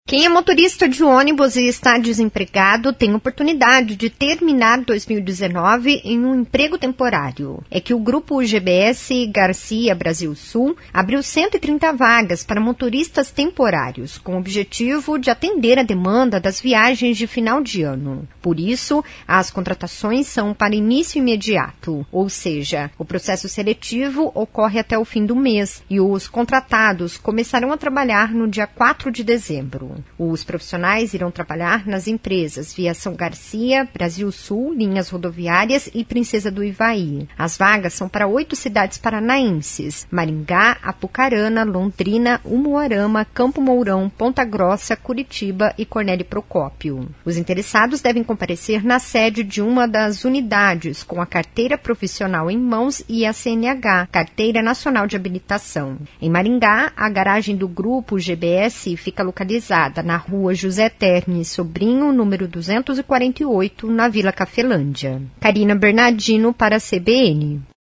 Quem é motorista de ônibus e está desempregado tem oportunidade de terminar 2019 em um emprego temporário. É que o grupo GBS Garcia Brasil Sul abriu 130 vagas para motoristas temporários, com o objetivo de atender a demanda das viagens de final de ano. Por isso, as contratações são para início imediato, ou seja, o processo seletivo ocorre até o fim do mês e os contratados começarão a trabalhar no dia 4 de dezembro. Os profissionais irão trabalhar nas empresas Viação Garcia, Brasil Sul, Linhas Rodoviárias e Princesa do Ivaí. As vagas são para 8 cidades paranaenses: Maringá, Apucarana, Londrina, Umuarama, Campo Mourão, Ponta Grossa, Curitiba e Cornélio Procópio. Os interessados devem comparecer na sede de uma das unidades com a carteira profissional em mãos e a CNH, Carteira Nacional de Habilitação. Em Maringá, a garagem do grupo GBS fica localizada na Rua José Terni Sobrinho, número 248, na Vila Cafelândia. Karina Bernardino para a CBN.